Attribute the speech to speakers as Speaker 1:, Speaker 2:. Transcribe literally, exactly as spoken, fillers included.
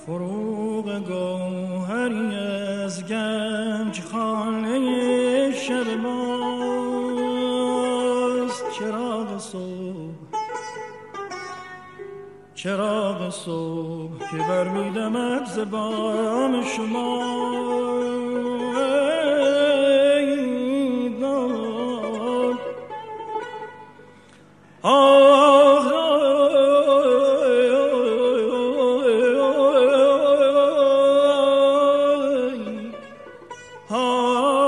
Speaker 1: فروغ گوهری از گنج خانه شب ماست. چراغ صبح چراغ صبح که برمی‌دمد ز بام شما. Oh